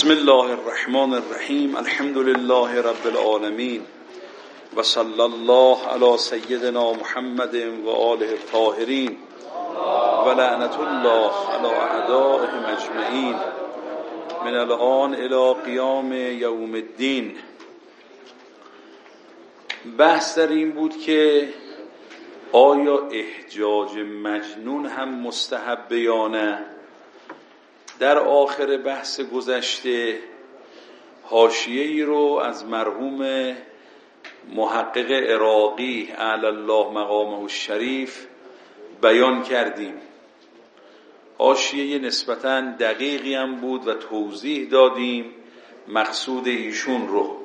بسم الله الرحمن الرحیم. الحمد لله رب العالمین و صلی الله علی سیدنا محمد و آله الطاهرین و لعنت الله علی اعدائهم اجمعین من الان الی قیام یوم الدین. بحث در این بود که آیا احجاج مجنون هم مستحبه یا نه. در آخر بحث گذشته حاشیه‌ای رو از مرحوم محقق عراقی اعلی الله مقامه الشریف بیان کردیم. حاشیه نسبتاً دقیقی هم بود و توضیح دادیم مقصود ایشون رو.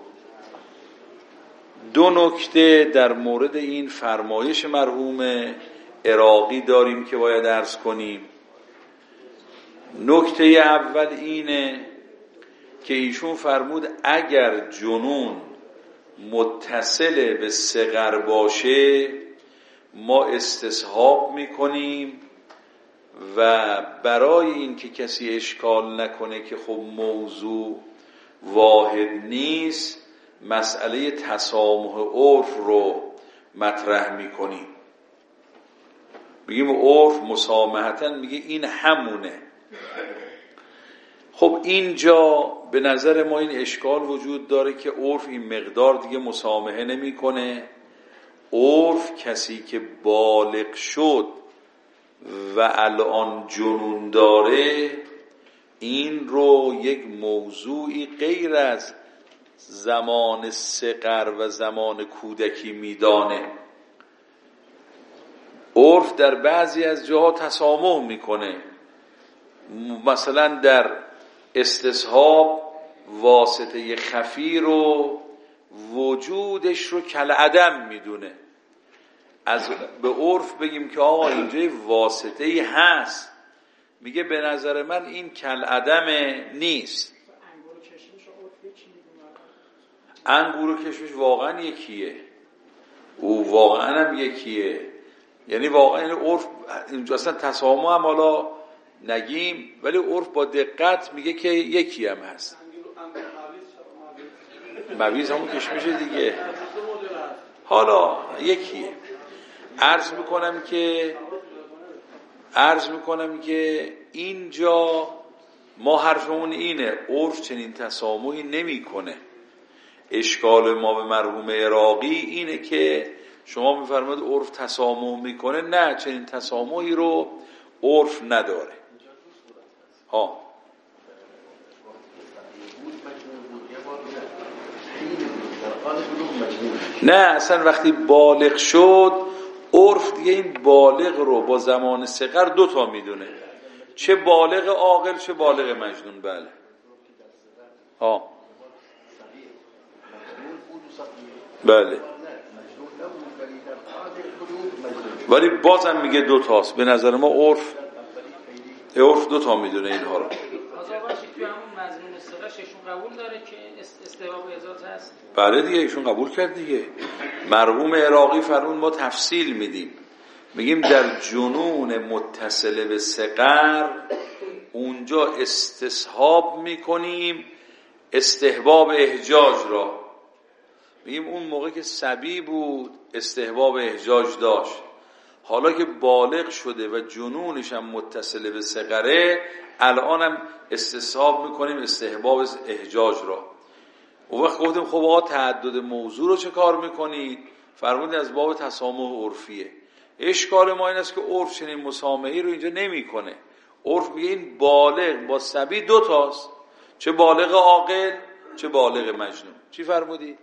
دو نکته در مورد این فرمایش مرحوم عراقی داریم که باید عرض کنیم. نکته اول اینه که ایشون فرمود اگر جنون متصل به صغر باشه ما استصحاب میکنیم و برای این که کسی اشکال نکنه که خب موضوع واحد نیست مسئله تسامح عرف رو مطرح میکنیم. بگیم عرف مسامحتاً میگه این همونه. خب اینجا به نظر ما این اشکال وجود داره که عرف این مقدار دیگه مسامحه نمیکنه. عرف کسی که بالغ شد و الان جنون داره این رو یک موضوعی غیر از زمان صغر و زمان کودکی میدانه. عرف در بعضی از جاها تسامح میکنه، مثلا در استصحاب واسطه خفی رو وجودش رو کالعدم میدونه. از به عرف بگیم که آقا اینجا واسطه‌ای هست، میگه به نظر من این کالعدم نیست. انگور و کشمش واقعا یکیه، او واقعا هم یکیه. یعنی واقعا عرف اینجا اصلا تسامح هم حالا نگیم ولی عرف با دقت میگه که یکی هم هست. مویز همون کشمشه دیگه، حالا یکیه. عرض میکنم که اینجا ما حرفمون اینه عرف چنین تسامحی نمیکنه. اشکال ما به مرحوم عراقی اینه که شما میفرمایید عرف تسامح میکنه. نه، چنین تسامحی رو عرف نداره. نه اصلا وقتی بالغ شد عرف دیگه این بالغ رو با زمان صغر دوتا میدونه، چه بالغ عاقل چه بالغ مجنون. بله بله، ولی بازم میگه دوتاست. به نظر ما عرف دوتا میدونه اینها رو. قبول داره که استحباب احجاج هست؟ بله دیگه ایشون قبول کرد دیگه. مرحوم عراقی فرمود ما تفصیل میدیم، میگیم در جنون متصل به صغر اونجا استصحاب میکنیم استحباب احجاج را. میگیم اون موقع که صبی بود استحباب احجاج داشت، حالا که بالغ شده و جنونش هم متصل به صغره الان هم استصحاب میکنیم استحباب احجاج را. و وقت گفتیم خب آقا تعدد موضوع رو چه کار میکنید؟ فرمودید از باب تسامح عرفیه. اشکال ما این است که عرف چنین مسامحی رو اینجا نمیکنه. عرف میگه این بالغ با صبی دوتاست، چه بالغ عاقل چه بالغ مجنون. چی فرمودی؟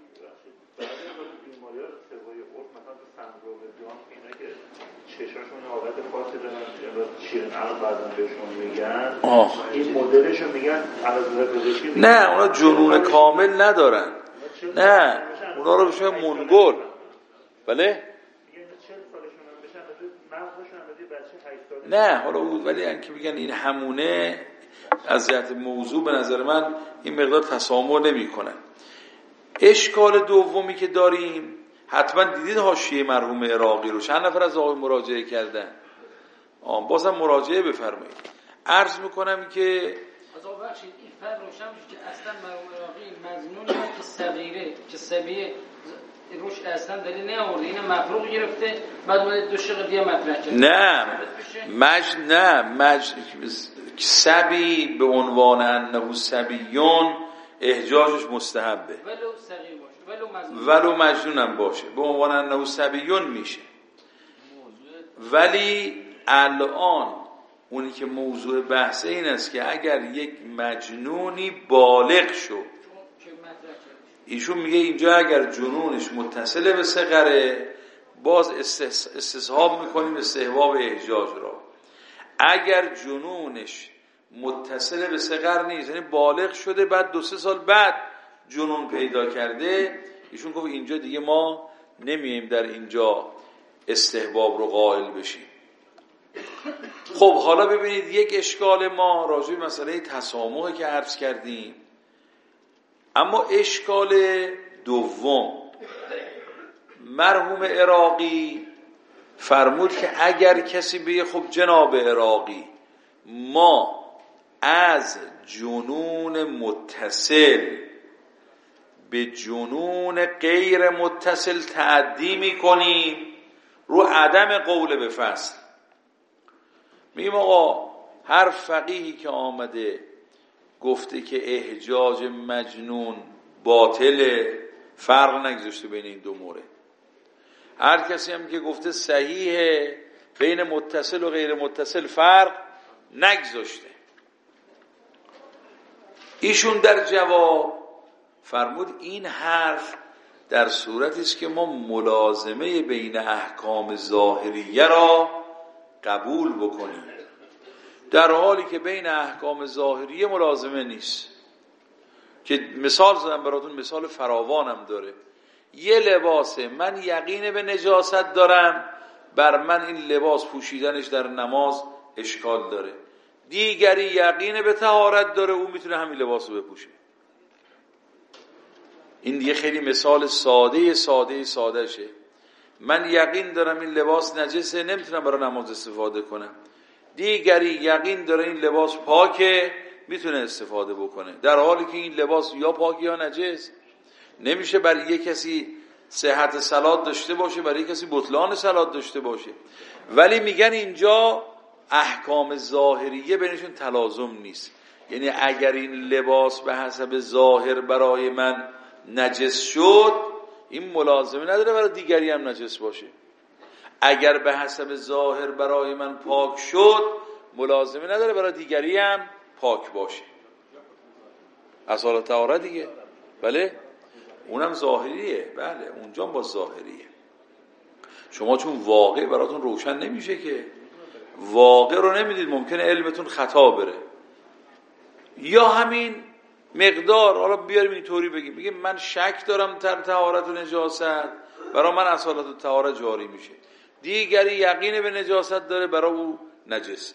چشاشون حالت خاصی دارن شیرین عقل بعدن بهشون میگن این مدلشو میگن علاوه نه اونا جنون کامل ندارن، نه اونا رو بهشون منگل. بله نه حالا ولی اینکه میگن این همونه از جهت موضوع به نظر من این مقدار تسامح نمیکنن. اشکال دومی که داریم، حتما دیدید حاشیه مرحوم عراقی رو، چند نفر از آقای مراجعه کردن. بازم مراجعه بفرمایید. عرض میکنم که ببخشید این فرق روشن میشه که اصلا مرحوم عراقی مظنونه که صغیره که صبیه روش اصلا دلیل نیاورده، این مفروغ گرفته بعد اومده دو شق دیگه مطرح کرده. سبی به عنوان انه سبیون احجاجش مستحبه، ولو صغیر باشه ولو مجنون هم باشه به عنوان انه سبیون میشه. ولی الان اونی که موضوع بحث این است که اگر یک مجنونی بالغ شد، ایشون میگه اینجا اگر جنونش متصل به صغره باز استصحاب میکنیم استحباب احجاج را. اگر جنونش متصل به صغر نیست، یعنی بالغ شده بعد 2-3 سال بعد جنون پیدا کرده، ایشون گفت اینجا دیگه ما نمیایم در اینجا استحباب رو قائل بشیم. خب حالا ببینید یک اشکال ما راجع به مسئله تسامح که عرض کردیم، اما اشکال دوم مرحوم عراقی فرمود که اگر کسی بگه خب جناب عراقی ما از جنون متصل به جنون غیر متصل تعدی میکنیم رو عدم قول به فصل. میگیم آقا هر فقیهی که آمده گفته که احجاج مجنون باطله، فرق نگذاشته بین این دو مورد. هر کسی هم که گفته صحیحه، بین متصل و غیر متصل فرق نگذاشته. ایشون در جواب فرمود این حرف در صورتی است که ما ملازمه بین احکام ظاهریه را قبول بکنیم، در حالی که بین احکام ظاهریه ملازمه نیست. که مثال زدم براتون، مثال فراوانم داره. یه لباسه من یقین به نجاست دارم، بر من این لباس پوشیدنش در نماز اشکال داره. دیگری یقین به طهارت داره، او میتونه همین لباس رو بپوشه. این دیگه خیلی مثال ساده شه. من یقین دارم این لباس نجسه، نمیتونم برای نماز استفاده کنم. دیگری یقین داره این لباس پاکه، میتونه استفاده بکنه، در حالی که این لباس یا پاک یا نجس. نمیشه برای یک کسی صحت صلات داشته باشه، برای کسی بطلان صلات داشته باشه. ولی میگن اینجا احکام ظاهریه بینشون تلازم نیست. یعنی اگر این لباس به حسب ظاهر برای من نجس شد، این ملازمه نداره برای دیگری هم نجس باشه. اگر به حسب ظاهر برای من پاک شد، ملازمه نداره برای دیگری هم پاک باشه. اصالت طهارت دیگه. بله اونم ظاهریه، بله اونجا با ظاهریه. شما چون واقع براتون روشن نمیشه که واقع رو نمیدید، ممکنه علمتون خطا بره. یا همین مقدار، حالا بیاریم اینطوری بگیم من شک دارم در طهارت و نجاست، برای من اصالت و طهارت جاری میشه. دیگری یقین به نجاست داره، برای او نجسه.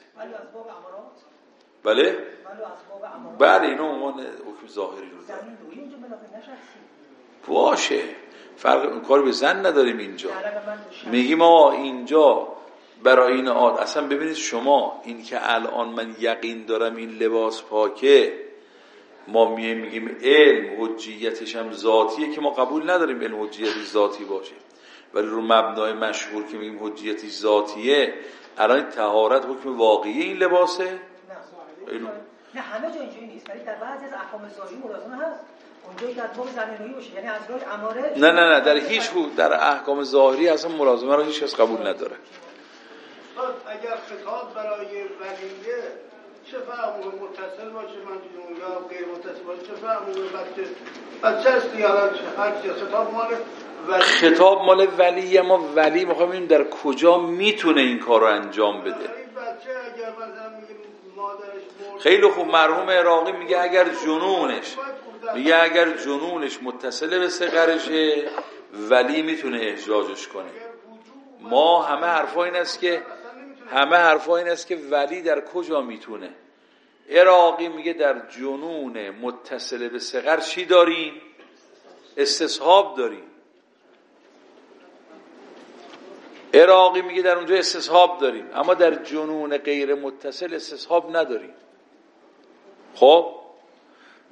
بله بله اینو عنوان حکم ظاهری رو داره. باشه فرق کار به زن نداریم اینجا. میگیم آقا اینجا برای این اصلا ببینید شما این که الان من یقین دارم این لباس پاکه، ما میگیم علم حجیتش هم ذاتیه که ما قبول نداریم علم حجیتش ذاتی باشه، ولی رو مبنای مشهور که میگیم حجیتش ذاتیه، الان طهارت حکم واقعی این لباسه؟ نه همه جا اینجوری نیست، ولی در بعضی از احکام ظاهری ملازمه هست. اونجایی که باب زمینه‌ای باشه، یعنی از راه اماره نه در هیچ در احکام ظاهری اصلا ملازمه رو هیچ کس قبول نداره. اگر خطاب برای ولیه چه فرمون متصل باشه مجنون یا غیر متصل باشه، چه فرمون بچه است یا خطاب مال ولی، خطاب مال ولی، ما ولی میخوایم ببینیم در کجا میتونه این کار رو انجام بده. بچه اگر مثلا میگه مادرش مرد، خیلی خوب مرحوم عراقی میگه اگر جنونش متصل به صغرشه ولی میتونه احجاجش کنه. ما همه حرفا این است که ولی در کجا میتونه. عراقی میگه در جنون متصل به صغر چی داریم؟ استصحاب داریم. عراقی میگه در اونجا استصحاب داریم، اما در جنون غیر متصل استصحاب نداریم. خب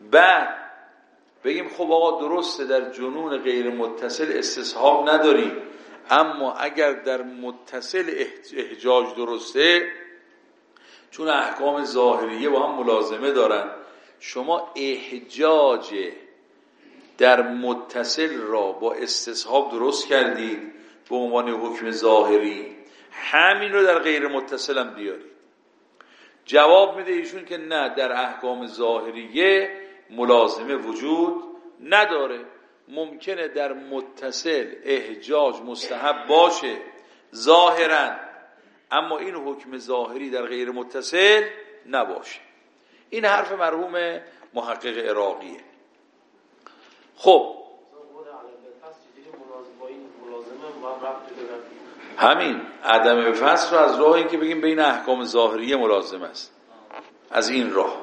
بعد بگیم خب آقا درسته در جنون غیر متصل استصحاب نداریم، اما اگر در متصل احجاج درسته، چون احکام ظاهریه با هم ملازمه دارن، شما احجاج در متصل را با استصحاب درست کردید به عنوان حکم ظاهری، همین رو در غیر متصل هم بیارید. جواب میده ایشون که نه، در احکام ظاهریه ملازمه وجود نداره، ممکنه در متصل احجاج مستحب باشه ظاهرا، اما این حکم ظاهری در غیر متصل نباشه. این حرف مرحوم محقق عراقیه. خب همین عدم فصل رو از راه این که بگیم بین احکام ظاهریه ملازم است، از این راه.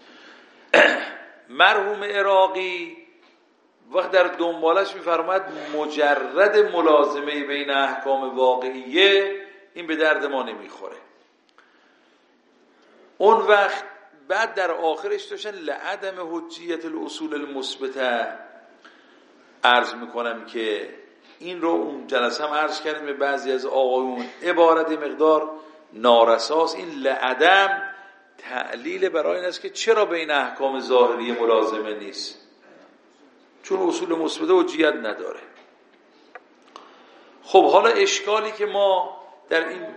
مرحوم عراقی وقت در دنبالش میفرماد مجرد ملازمه بین احکام واقعیه این به درد ما نمیخوره. اون وقت بعد در آخرش داشتن لعدم حجیت الاصول المثبته عرض میکنم که این رو اون جلسه هم عرض کردیم به بعضی از آقایون، عبارت مقدار نارساس. این لعدم تعلیل برای این است که چرا بین احکام ظاهری ملازمه نیست، چون اصول مثبته حجیت نداره. خب حالا اشکالی که ما در این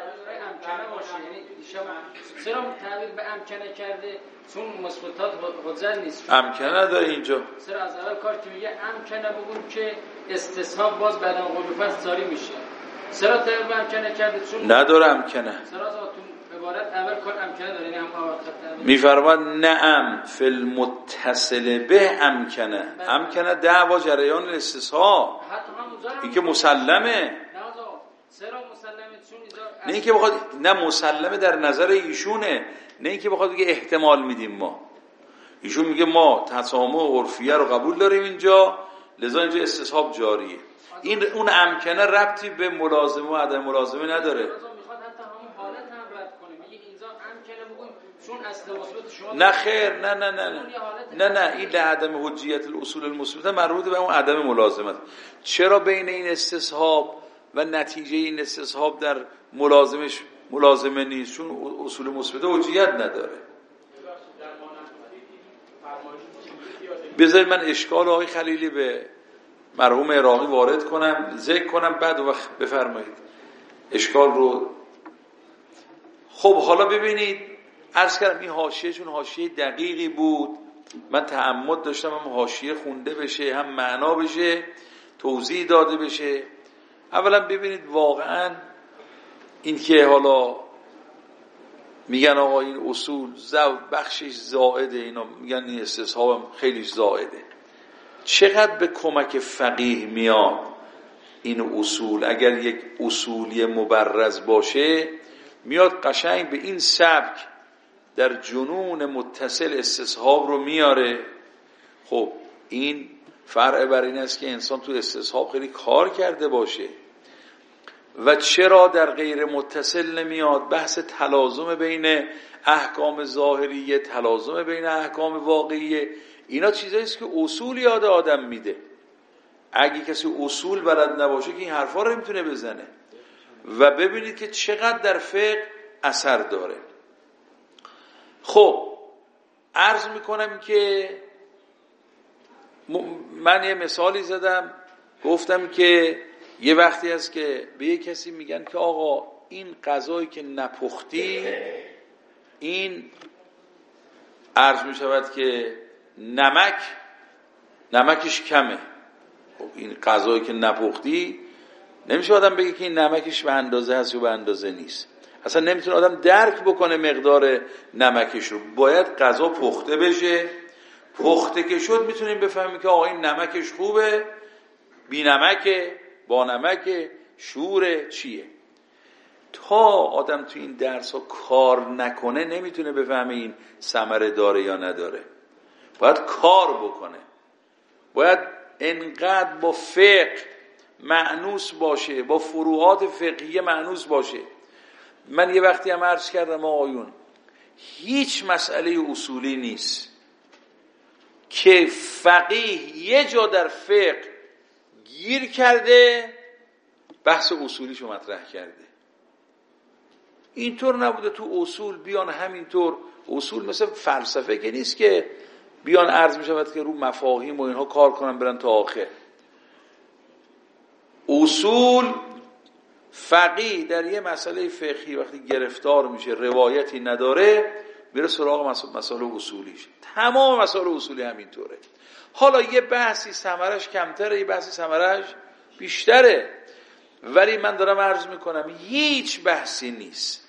چرا تعبیر به امکنه کرده؟ چون مثبتات حجت نیست. امکنه داره اینجا. چرا از اول کار که میگه امکنه بگون که استصحاب باز بعد از قول فصل جاری میشه؟ چرا تعبیر به امکنه کرده؟ چون نداره امکنه. چرا تو عبارت اول کار امکنه داره، یعنی هم میفرماد نعم فی المتصل به امکنه. امکنه دعوا جریان استصحاب، این که مسلمه. چرا مسلمه؟ چون نه اینکه بخواد، نه مسلمه در نظر ایشونه، نه اینکه بخواد بگه احتمال میدیم ما. ایشون میگه ما تسامح عرفیه رو قبول داریم اینجا، لذا اینجا استصحاب جاریه. این اون امکنه ربطی به ملازمه و عدم ملازمه نداره. میخواد حتی همون حالت هم رد کنه، میگه اینجا امکنه بگیم چون اصل مثبت شما. نه خیر، نه این عدم حجیت الاصول المثبته مربوط به اون عدم ملازمت. چرا بین این استصحاب و نتیجه این استصحاب در ملازمه نیست؟ چون اصول مثبته حجیت نداره. بذارید من اشکال آقای خلیلی به مرحوم عراقی وارد کنم، ذکر کنم، بعد وقت بفرمایید اشکال رو. خب حالا ببینید، عرض کردم این حاشیه چون حاشیه دقیقی بود، من تعمد داشتم هم حاشیه خونده بشه، هم معنا بشه، توضیح داده بشه. اولا ببینید واقعا این که حالا میگن آقا این اصول بخشش زائده، اینا میگن این استصحاب هم خیلیش زائده، چقدر به کمک فقیه میاد این اصول. اگر یک اصولی مبرز باشه میاد قشنگ به این سبک در جنون متصل استصحاب رو میاره. خب این فرع بر این است که انسان تو استصحاب خیلی کار کرده باشه. و چرا در غیر متصل نمیاد؟ بحث تلازم بین احکام ظاهریه، تلازم بین احکام واقعیه، اینا چیزایی است که اصول یاد آدم میده. اگه کسی اصول بلد نباشه که این حرفا رو نمیتونه بزنه. و ببینید که چقدر در فقه اثر داره. خب عرض میکنم که من یه مثالی زدم، گفتم که یه وقتی هست که به یه کسی میگن که آقا این غذایی که نپختی، این عرض میشود که نمکش کمه. خب این غذایی که نپختی، نمیشه آدم بگه که این نمکش به اندازه هست یا به اندازه نیست. اصلا نمیتونه آدم درک بکنه مقدار نمکش رو. باید غذا پخته بشه، پخته که شد میتونیم بفهمیم که آقا این نمکش خوبه، بی نمکه، با نمکه، شوره، چیه. تا آدم تو این درس ها کار نکنه نمیتونه بفهمه این ثمره داره یا نداره. باید کار بکنه، باید انقدر با فقه معنوس باشه، با فروعات فقهیه معنوس باشه. من یه وقتی هم عرض کردم آقایون، هیچ مسئله اصولی نیست که فقیه یه جا در فقه گیر کرده بحث اصولیشو مطرح کرده. اینطور نبوده تو اصول بیان همینطور. اصول مثل فلسفه که نیست که بیان عرض می شود که رو مفاهیم و اینها کار کنن برن تا آخر. اصول فقیه در یه مسئله فقهی وقتی گرفتار میشه روایتی نداره میره سراغ مسائل اصولیش. تمام مسائل اصولی همینطوره. حالا یه بحثی ثمرش کمتره، یه بحثی ثمرش بیشتره، ولی من دارم عرض میکنم هیچ بحثی نیست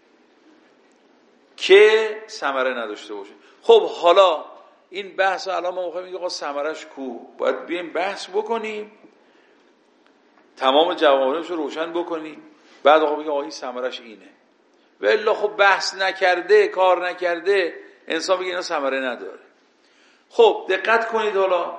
که ثمره نداشته باشه. خب حالا این بحث الان ما میخوایم بگیم آقا ثمرش کو؟ باید بیایم بحث بکنیم، تمام جوانبش رو روشن بکنیم، بعد آقا بگیم آقا این ثمرش اینه. و الا خب بحث نکرده، کار نکرده، انسان بگه اینا ثمره نداره. خب دقت کنید، حالا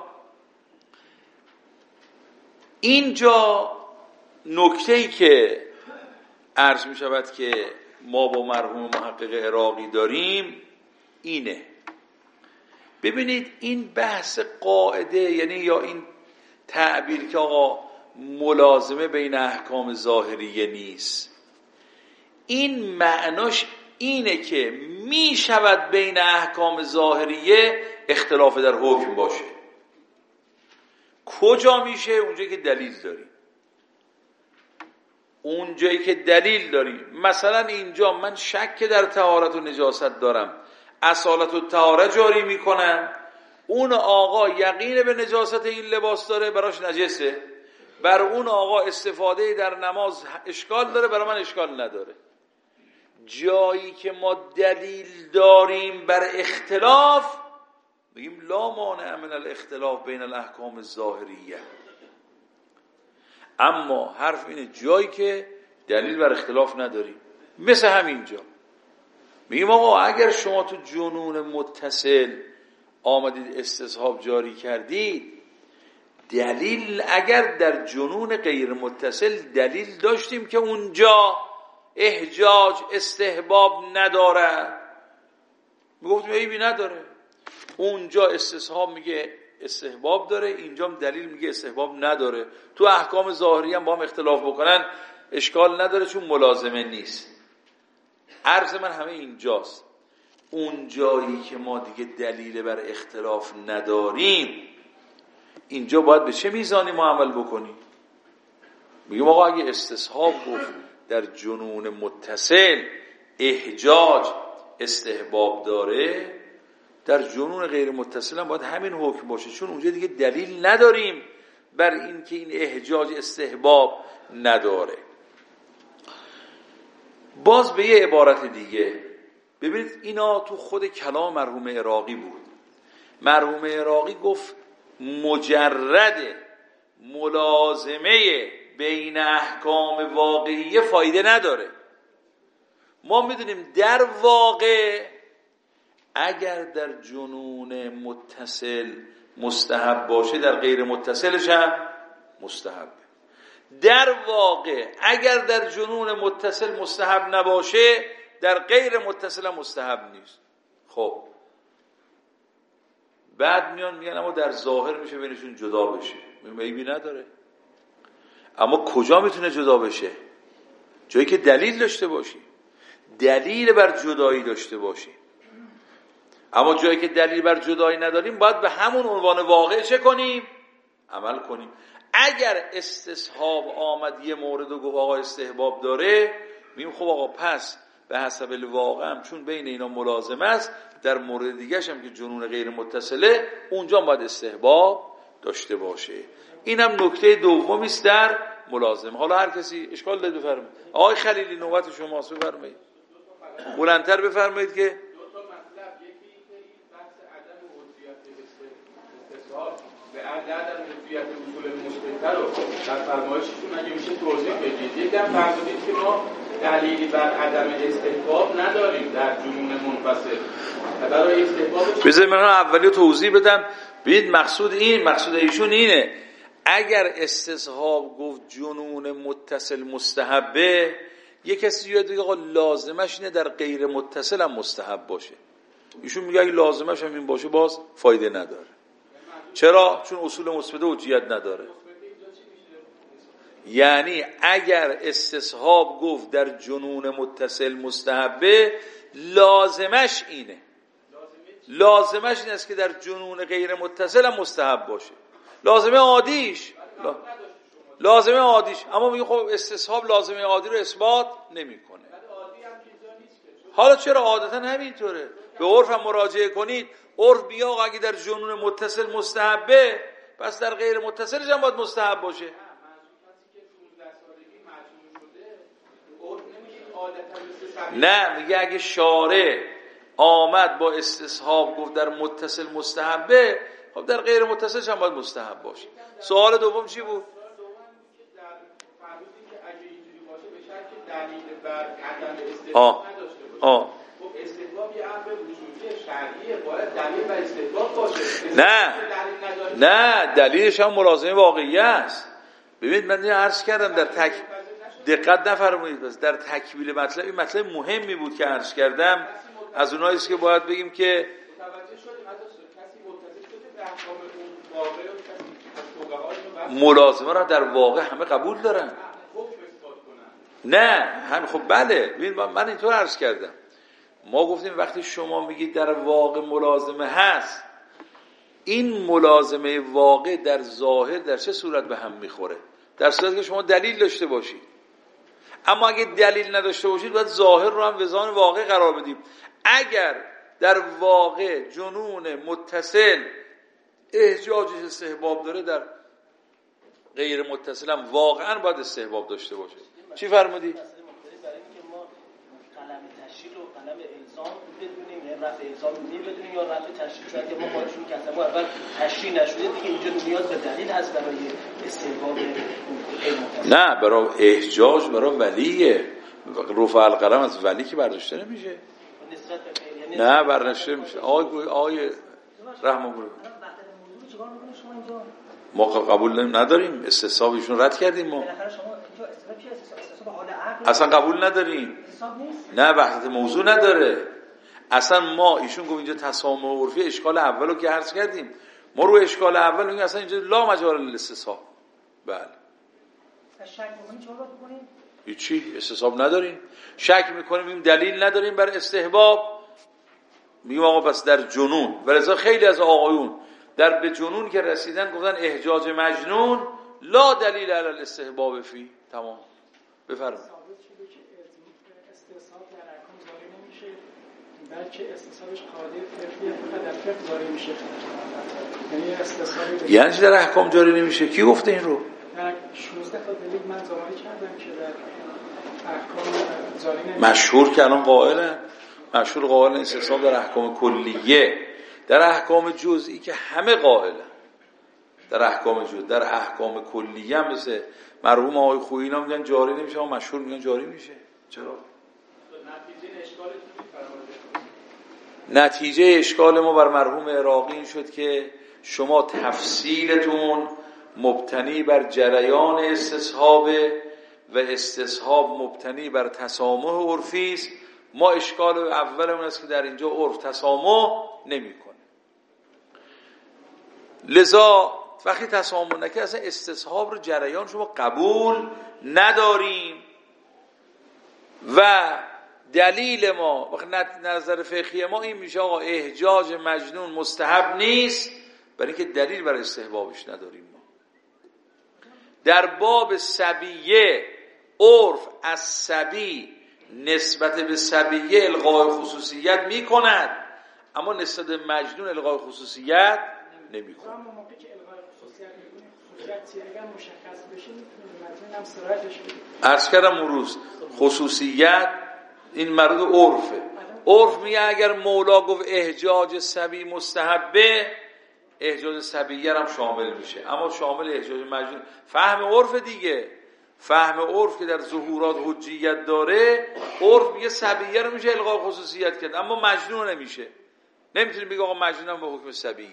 اینجا نکته‌ای که عرض می شود که ما با مرحوم محقق عراقی داریم اینه. ببینید این بحث قاعده، یعنی یا این تعبیر که آقا ملازمه بین احکام ظاهریه نیست، این معناش اینه که می شود بین احکام ظاهریه اختلاف در حکم باشه. کجا میشه؟ اونجایی که دلیل داریم. اونجایی که دلیل داریم. مثلا اینجا من شک در طهارت و نجاست دارم، اصالت و طهارت جاری میکنم، اون آقا یقین به نجاست این لباس داره، براش نجسه، بر اون آقا استفاده در نماز اشکال داره، برای من اشکال نداره. جایی که ما دلیل داریم بر اختلاف بگیم لا مانع من الاختلاف بین الاحکام الظاهریه. اما حرف اینه جایی که دلیل بر اختلاف نداریم، مثل همینجا میگیم آقا اگر شما تو جنون متصل آمدید استصحاب جاری کردید، دلیل اگر در جنون غیر متصل دلیل داشتیم که اونجا احجاج استحباب نداره، میگفتیم عیبی نداره. اونجا استصحاب میگه استحباب داره، اینجا دلیل میگه استحباب نداره. تو احکام ظاهری هم با هم اختلاف بکنن اشکال نداره چون ملازمه نیست. عرض من همه اینجاست. اون جایی که ما دیگه دلیل بر اختلاف نداریم، اینجا باید به چه میزانی ما عمل بکنیم؟ میگیم آقا اگه استصحاب گفت در جنون متصل احجاج استحباب داره، در جنون غیر متصل هم باید همین حکم باشه، چون اونجا دیگه دلیل نداریم بر این که این احجاج استحباب نداره. باز به یه عبارت دیگه ببینید، اینا تو خود کلام مرحوم عراقی بود. مرحوم عراقی گفت مجرد ملازمه بین احکام واقعیه فایده نداره. ما میدونیم در واقع اگر در جنون متصل مستحب باشه، در غیر متصلش هم مستحب. در واقع اگر در جنون متصل مستحب نباشه، در غیر متصل هم مستحب نیست. خب بعد میگن اما در ظاهر میشه بینشون جدا بشه. عیبی نداره. اما کجا میتونه جدا بشه؟ جایی که دلیل داشته باشی، دلیل بر جدایی داشته باشی. اما جایی که دلیل بر جدایی نداریم، باید به همون عنوان واقع چه کنیم؟ عمل کنیم. اگر استصحاب آمد یه مورد و گفت آقا استحباب داره، میگیم خب آقا پس به حسب الواقع هم چون بین اینا ملازمه است، در مورد دیگه هم که جنون غیر متصله اونجا باید استحباب داشته باشه. اینم نکته دومی است در ملازمه. حالا هر کسی اشکال داره بفرمایید. آقای خلیلی نوبت شماست، بفرمایید. بلندتر بفرمایید که به عدم رضایت اصول مثبت رو در فرمایشتون اگه میشه توضیح بدید. یکم فرمودید که ما دلیلی بر عدم استحباب نداریم در جنون منفصل. برای استحباب بذارید من اولی توضیح بدم. ببینید مقصود ایشون اینه، اگر استصحاب گفت جنون متصل مستحبه، یه کسی یاد دیگه آقا لازمش اینه در غیر متصل هم مستحب باشه. ایشون میگه اگه لازمش هم این باشه باز فایده نداره. چرا؟ چون اصول مثبت حجیت نداره. یعنی اگر استصحاب گفت در جنون متصل مستحبه، لازمش اینه، لازمش این است که در جنون غیر متصل هم مستحب باشه. لازمه عادیش اما میگه خب استصحاب لازمه عادی رو اثبات نمیکنه. حالا چرا؟ عادتا همینطوره. به عرف هم مراجعه کنید، عرف بیا اگه در جنون متصل مستحبه، پس در غیر متصلش هم باید مستحب باشه. نه، میگه اگه شارع آمد با استصحاب گفت در متصل مستحبه، خب در غیر متصلش هم باید مستحب باشه. سوال دوم چی بود؟ نه دلیلش هم ملازمه واقعی است. ببینید من عرض کردم دقت نفرمایید، بس در تکمیل مطلب، این مطلب مهمی بود که عرض کردم، از اونایی است که باید بگیم که ملازمه را در واقع همه قبول دارن. نه هم خب بله، من اینطور عرض کردم، ما گفتیم وقتی شما میگید در واقع ملازمه هست، این ملازمه واقع در ظاهر در چه صورت به هم میخوره؟ در صورتی که شما دلیل داشته باشید. اما اگه دلیل نداشته باشید باید ظاهر رو هم وزان واقع قرار بدیم. اگر در واقع جنون متصل احجاجش استحباب داره، در غیر متصل هم واقعا باید استحباب داشته باشه. چی فرمودی؟ برای اینکه ما قلم تشریح و قلم الزام بدونیم، یعنی رفع الزام بدونیم یا رفع تشریح، چون اگه ما خواهشون که ما اول تشریح نشده دیگه اینجا نیاز به دلیل هست برای استحباب. نه، برای احجاج برای ولیه. رفع القلم از ولی که برداشته نمیشه. نه برداشته نمیشه. آقای رحم‌الله ما قبول نداریم، استصحابشون رد کردیم. ما اصلا قبول نداریم. نه وحدت موضوع نداره اصلا. ما ایشون گفت اینجا تسامح عرفی، اشکال اولو که عرض کردیم، ما رو اشکال اول میگیم اصلا اینجا لا مجال للاستصحاب. بله شک می‌کنیم چه باید بکنیم؟ هیچی، استصحاب نداریم. شک می‌کنیم، میگیم دلیل نداریم بر استحباب، میگیم آقا پس در جنون. ولذا خیلی از آقایون در به جنون که رسیدن گفتن احجاج مجنون لا دلیل علی الاستحباب فی. تمام. بفرمایید. استصحاب در احکام جاری نمیشه، بلکه استصحابش قاعده فقهیه، فقط در فقه جاری میشه. یعنی استصحاب یعنی در احکام جاری نمیشه؟ کی گفته این رو؟ در 16 تا دلیل من جاری کردم که در احکام جاری نمیشه. مشهور که الان قائلن، مشهور قائلن استصحاب در احکام کلیه، در احکام جزئی که همه قائلن. در احکام جزئی، در احکام کلیه هم مثل مرحوم آقای خویی اینا میگن جاری نمیشه، اما مشهور میگن جاری میشه. چرا؟ نتیجه اشکال ما بر مرحوم عراقی این شد که شما تفصیلتون مبتنی بر جریان استصحاب و استصحاب مبتنی بر تسامح عرفی است. ما اشکال اولمون است که در اینجا عرف تسامح نمیکنه. لذا وقتی تسامح نکنه اصلا استصحاب رو جریان شما قبول نداریم و دلیل ما وقتی نظر فقهی ما این میشه آقا احجاج مجنون مستحب نیست، برای اینکه دلیل برای استحبابش نداریم. ما در باب صبیه عرف از صبی نسبت به صبیه الغای خصوصیت میکند، اما نسبت به مجنون الغای خصوصیت نمیکند. اما موقعی که الغای خصوصیت میکنه خصوصیت اگر مشخص بشه میتونه مجنون هم سرایتش بده. عرض کردم اون روز خصوصیت این مربوط به عرفه. عرف میگه اگر مولا گفت احجاج صبی مستحبه، احجاج صبیه هم شامل میشه، اما شامل احجاج مجنون فهم عرف دیگه. فهم عرف که در ظهورات حجیت داره، عرف میگه صبیه رو میشه الغای خصوصیت کرد، اما مجنون نمیشه. نمیتونی بگه آقا مجنون هم به حکم صبیه.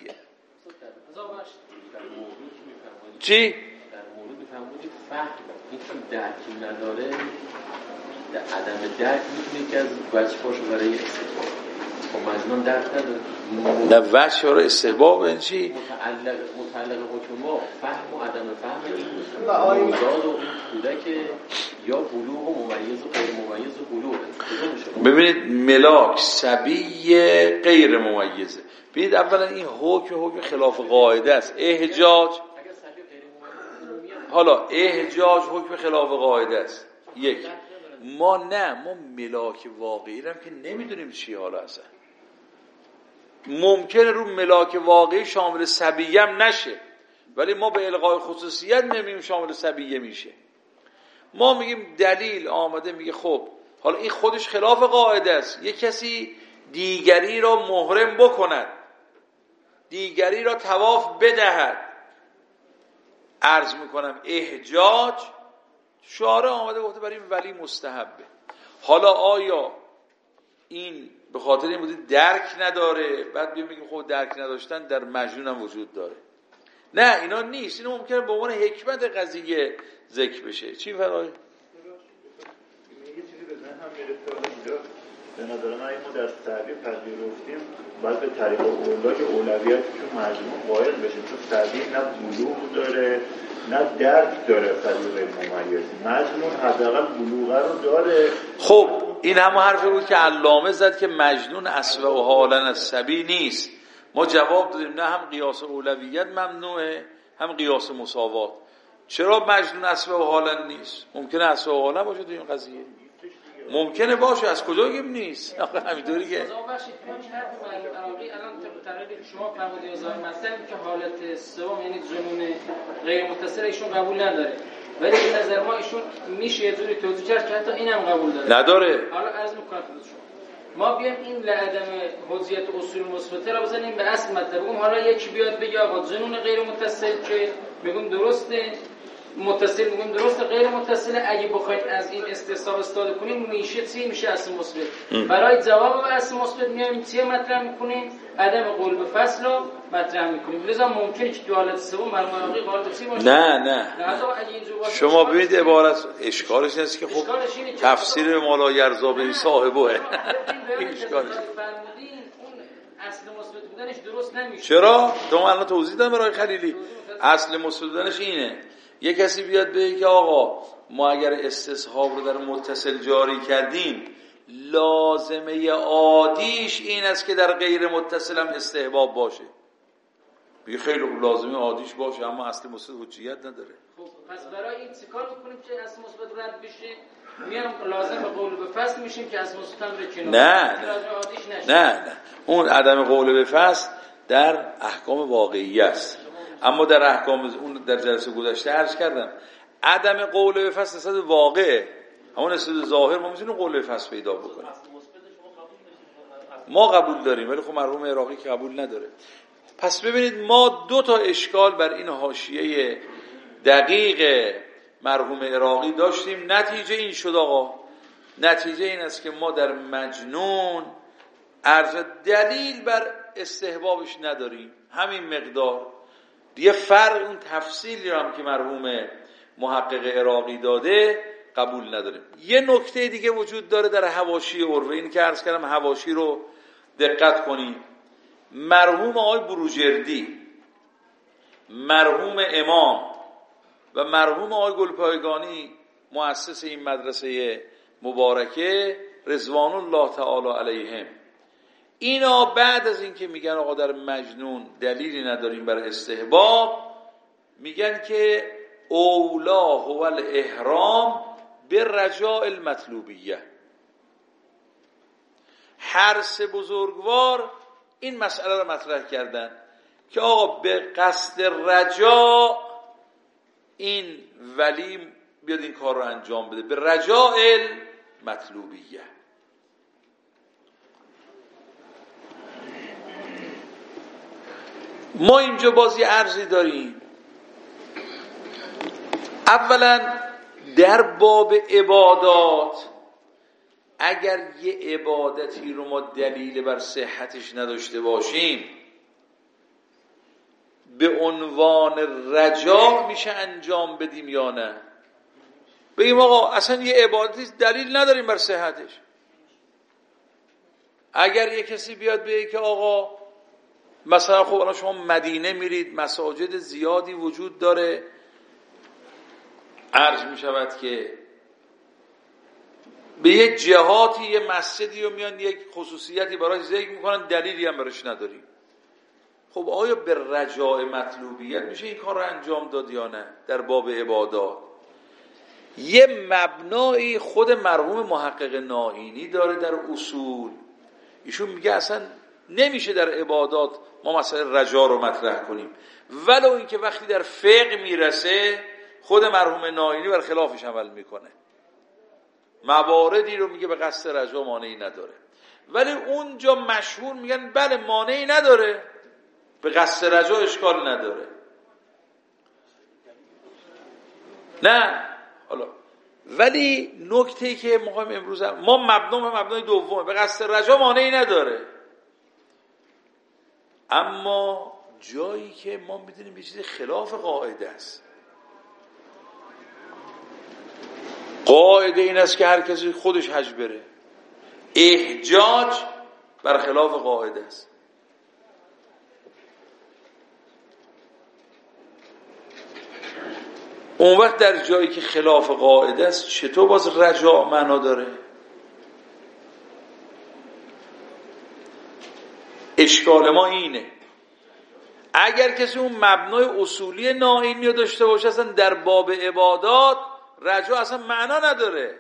چی؟ در مورد میفهمونی فهم میتونی درکی نداره، در عدم درک میتونی که از بچه پاشو برای استفاده خب مجنون درک نداره. نه وجه رو استحباب این چی؟ متعلق حکم ما فهم و عدم فهم این نوزاد و این کودک یا بلوغ و ممیز و غیر ممیز و بلوغ. ببینید ملاک صبی غیر ممیزه. ببینید اولا این حکم خلاف قاعده است. احجاج حالا احجاج حکم خلاف قاعده است. یک ما ملاک واقعی رو که نمیدونیم چی حالا اصلا. ممکنه رو ملاک واقعی شامل صبیه هم نشه، ولی ما به الغای خصوصیت نمیگیم شامل صبیه میشه. ما میگیم دلیل آمده میگه خب حالا این خودش خلاف قاعده است. یک کسی دیگری را محرم بکند، دیگری را طواف بدهد، عرض میکنم احجاج شارع آمده گفته برای این ولی مستحبه. حالا آیا این به خاطر این بوده درک نداره بعد بیام بگیم خب درک نداشتن در مجنون هم وجود داره؟ نه اینا نیست. اینا ممکنه به عنوان حکمت قضیه ذکر بشه. چی فرای؟ یه چیزی به ذهنم میرسه اینجا به نظر من ما در تعبیر پذیرفتیم باید به طریق اولا که اولویتشون مجموع قائل بشیم، چون تعبیر نه بلوغ داره نه درک داره. طریق ممیز مجنون حداقل بلوغ رو داره. خب این همه حرفی بود که علامه زد که مجنون اصل و حالا الصبی نیست. ما جواب دادیم نه، هم قیاس اولویت ممنوعه هم قیاس مساوات. چرا مجنون اصل و حالا نیست؟ ممکنه اصل و حالا باشه تو این قضیه، ممکنه باشه. از کجا بگیم نیست؟ همینطوری که شما فرمودید وزارت مثلا که حالت سوم یعنی جنون غیر متصل ایشون قبول نداره، ولی به نظر ما ایشون میشه یه جوری توضیح کرد که حتی اینم قبول داره. نداره. حالا عرض میکنم شما ما بیایم این لعدم حجیت اصول مثبته را بزنیم به اصل مطلب. بگم حالا یکی بیاد بگه آقا جنون غیر متصل که میگم درسته، متصل میگم درسته، غیر متصل اگه بخواید از این استصحاب استفاده کنیم میشه چی؟ میشه اصل مثبت. برای جواب به اصل مثبت میایم چی مطرح میکنیم؟ عدم قول به فصل رو مطرح میکنیم. لذا ممکنه که تو حالت سوم مرموقی قال چی باشه؟ نه شما ببینید عبارت اشکالش این است که خب تفسیر مولا یرضا به صاحبه اشکالش اصل مثبت بودنش درست نمیشه. چرا؟ تو الان توضیح دادم برای خلیلی. اصل مثبت بودنش اینه یک کسی بیاد بگه که آقا ما اگر استصحاب رو در متصل جاری کردیم لازمه عادیش این است که در غیر متصل هم استحباب باشه. بگه خیلی خوب لازمه عادیش باشه اما اصل مثبت حجیت نداره. خب پس برای این چیکار میکنیم که اصل مثبت رد بشه؟ میام لازم به قول به فصل میشیم که اصل مثبت هم رو کنار. نه اون عدم قول به فصل در احکام واقعی است. اما در احکام اون در جلسه گذشته عرض کردم عدم قول به فصل نسبت واقعه، همون نسبت ظاهر ما میتونیم قول به فصل پیدا بکنیم. ما قبول داریم ولی خب مرحوم عراقی که قبول نداره. پس ببینید ما دو تا اشکال بر این حاشیه دقیق مرحوم عراقی داشتیم. نتیجه این شد آقا، نتیجه این است که ما در مجنون عرض دلیل بر استحبابش نداریم، همین مقدار. یه فرق اون تفصیلی رو هم که مرحوم محقق عراقی داده قبول نداریم. یه نکته دیگه وجود داره در حواشی عروه، این که عرض کردم حواشی رو دقت کنید. مرحوم آقای بروجردی، مرحوم امام و مرحوم آقای گلپایگانی مؤسس این مدرسه مبارکه رضوان الله تعالی علیهم، اینا بعد از این که میگن آقا در مجنون دلیلی نداریم برای استحباب، میگن که اولا هو الاحرام به رجاء المطلوبیه. هر سه بزرگوار این مسئله رو مطرح کردن که آقا به قصد رجاء این ولی بیاد این کار رو انجام بده، به رجاء المطلوبیه. ما اینجا باز یه عرضی داریم. اولا در باب عبادات اگر یه عبادتی رو ما دلیل بر صحتش نداشته باشیم به عنوان رجا میشه انجام بدیم یا نه؟ بگیم آقا اصلا یه عبادتی دلیل نداریم بر صحتش، اگر یه کسی بیاد بگه که آقا مثلا خب الان شما مدینه میرید، مساجد زیادی وجود داره، عرض می شود که به یک جهاتی یه مسجدی رو میان یک خصوصیتی براش ذکر میکنن، دلیلی هم براش نداریم. خب آیا به رجاء مطلوبیت میشه این کار رو انجام داد یا نه؟ در باب عبادات یه مبنایی خود مرحوم محقق نائینی داره در اصول، ایشون میگه اصلا نمیشه در عبادات ما مثلا رجا رو مطرح کنیم، ولو اینکه وقتی در فقه میرسه خود مرحوم نائینی بر خلافش عمل میکنه، مواردی رو میگه به قصد رجا مانعی نداره، ولی اونجا مشهور میگن بله مانعی نداره، به قصد رجا اشکال نداره. نه حالا ولی نکته‌ای که می‌خوایم امروز ما مبنای دومه، به قصد رجا مانعی نداره، اما جایی که ما می‌دونیم یه چیزی خلاف قاعده است. قاعده این است که هر کسی خودش حج بره، احجاج بر خلاف قاعده است. اون وقت در جایی که خلاف قاعده است چطور باز رجاء معنا داره؟ اشکال ما اینه اگر کسی اون مبنای اصولی نائینی رو داشته باشه اصلا در باب عبادات رجاء اصلا معنا نداره.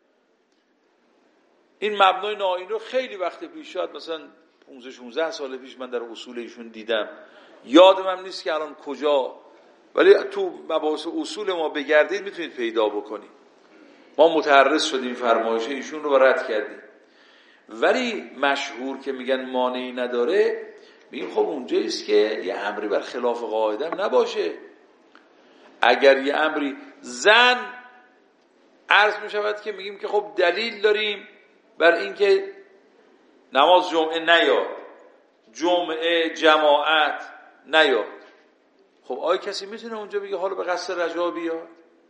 این مبنای نائینی رو خیلی وقت پیش، شاید مثلا 15-16 سال پیش من در اصول ایشون دیدم، یادم هم نیست که الان کجا، ولی تو مباحث اصول ما بگردید میتونید پیدا بکنید. ما متعرض شدیم فرمایش ایشون رو رد کردیم، ولی مشهور که میگن مانعی نداره، میگیم خب اونجاییست که یه امری بر خلاف قاعده هم نباشه. اگر یه امری زن عرض میشود که میگیم که خب دلیل داریم بر اینکه نماز جمعه نیاد، جمعه جماعت نیاد، خب آیا کسی میتونه اونجا بگه حالا به قصد رجا بیاد؟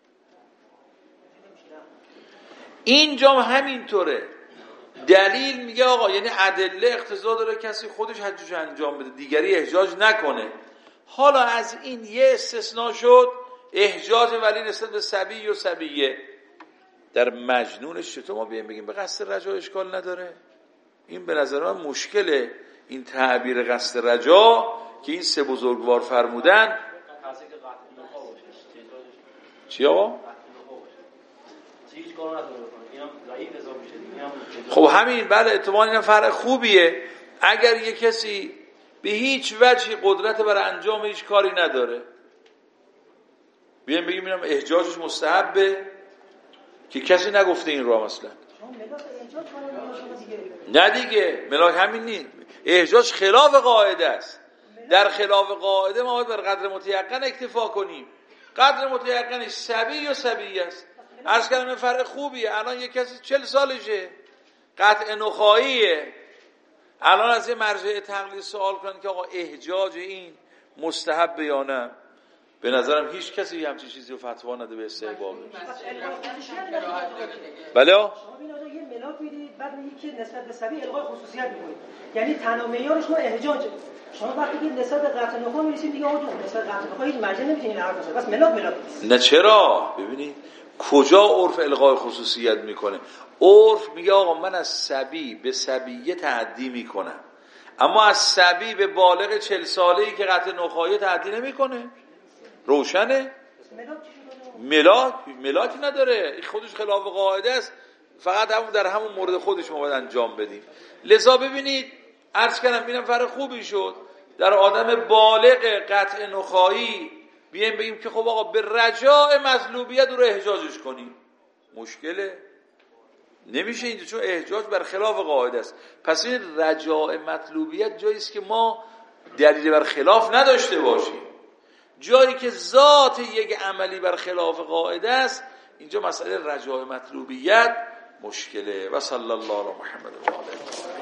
اینجا همینطوره، دلیل میگه آقا، یعنی ادله اقتضا داره کسی خودش حجش انجام بده، دیگری احجاج نکنه. حالا از این یه استثناء شد، احجاج ولی نسبت به صبی و صبیه. در مجنونش چطور ما بگیم به قصد رجا اشکال نداره؟ این به نظر من مشکله، این تعبیر قصد رجا که این سه بزرگوار فرمودن. چی آقا؟ خب همین، بله اتفاقا این فرق خوبیه. اگر یه کسی به هیچ وجهی قدرت برای انجام هیچ کاری نداره، بیایم بگیم اینم احجاجش مستحبه که کسی نگفته این رو مثلا. نه دیگه ملاک همین نیست، احجاج خلاف قاعده است. در خلاف قاعده ما باید بر قدر متیقن اکتفا کنیم. قدر متیقنش صبی یا صبی است. عرض کردم فرق خوبیه. الان یک کسی 40 سالشه، قطع نخاییه، الان از یه مرجع تقلید سوال کنن که آقا احجاج این مستحب یا نه، به نظرم هیچ کسی همچین چیزی رو فتوا نده به استحباب. بله شما یه ملاک میدید بعد میگید که نسبت به صبی الغای خصوصیت میکنید، یعنی تنها معیار شما احجاجه. شما وقتی که نسبت به قطع نخا میرسید دیگه آقا نسبت به قطع نخا هیچ مرجع نمیتونید حرف بزنید، بس ملاک نه چرا؟ ببینید کجا عرف الغای خصوصیت میکنه؟ عرف میگه آقا من از صبی به صبیه تعدی میکنم، اما از صبی به بالغ 40 ساله‌ای که قطع نخایه تعدی نمیکنه. روشنه؟ ملاک نداره، این خودش خلاف قاعده است، فقط همون در همون مورد خودش ما باید انجام بدیم. لذا ببینید عرض کردم اینم فرق خوبی شد، در آدم بالغ قطع نخایی بیایم بگیم که خب آقا به رجاء مطلوبیت رو احجاجش کنیم، مشکله؟ نمیشه اینجا، چون احجاج بر خلاف قاعده است. پس این رجاء مطلوبیت جایی است که ما دلیل بر خلاف نداشته باشیم. جایی که ذات یک عملی بر خلاف قاعده است، اینجا مسئله رجاء مطلوبیت مشکله. و صلی الله علی محمد و آله.